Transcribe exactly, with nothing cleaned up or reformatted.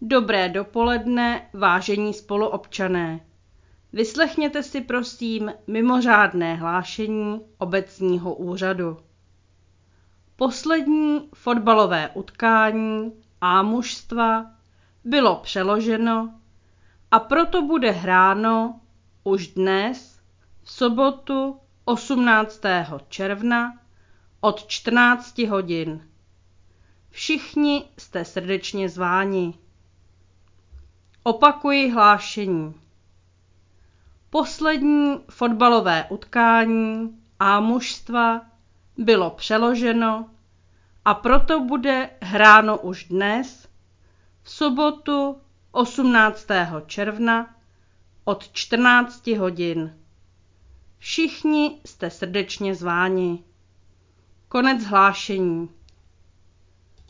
Dobré dopoledne, vážení spoluobčané. Vyslechněte si prosím mimořádné hlášení obecního úřadu. Poslední fotbalové utkání A mužstva bylo přeloženo a proto bude hráno už dnes, v sobotu osmnáctého června od čtrnácti hodin. Všichni jste srdečně zváni. Opakuji hlášení. Poslední fotbalové utkání A mužstva bylo přeloženo a proto bude hráno už dnes, v sobotu osmnáctého června od čtrnácti hodin. Všichni jste srdečně zváni. Konec hlášení.